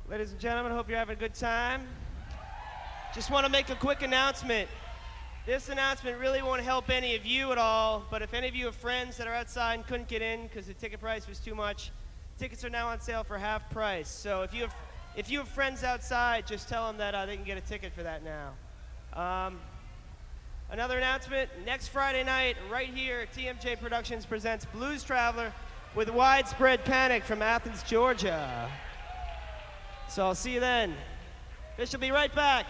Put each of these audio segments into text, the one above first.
Ladies and gentlemen, hope you're having a good time. Just want to make a quick announcement. This announcement really won't help any of you at all, but if any of you have friends that are outside and couldn't get in because the ticket price was too much, tickets are now on sale for half price. So if you have friends outside, just tell them that they can get a ticket for that now. Another announcement, next Friday night, right here, TMJ Productions presents Blues Traveler with Widespread Panic from Athens, Georgia. So I'll see you then. Fish will be right back.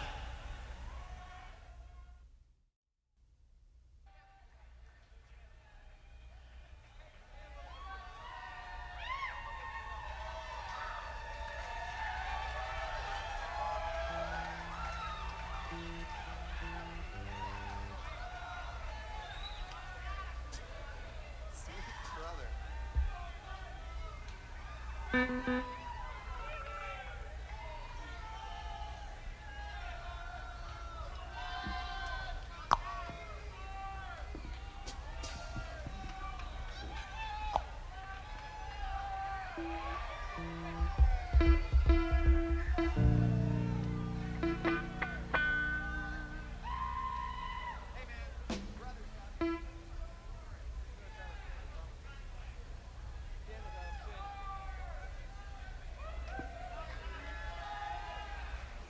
Brother.